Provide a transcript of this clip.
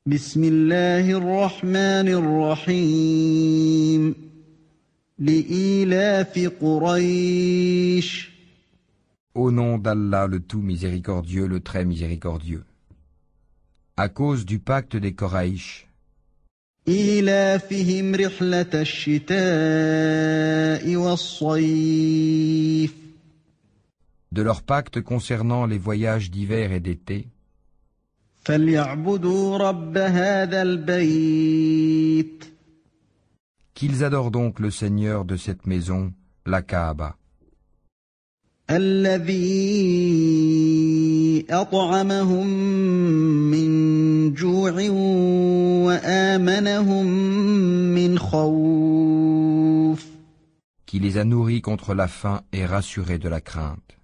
بسم الله الرحمن الرحيم لإيلاف قريش Au nom d'Allah le tout miséricordieux, le très miséricordieux. À cause du pacte des Koraïch, إيلافهم رحلة الشتاء والصيف de leur pacte concernant les voyages d'hiver et d'été, فليعبدوا رب هذا البيت qu'ils adorent donc le Seigneur de cette maison, la Kaaba, الذي أطعمهم من جوع وآمنهم من خوف qui les a nourris contre la faim et rassurés de la crainte.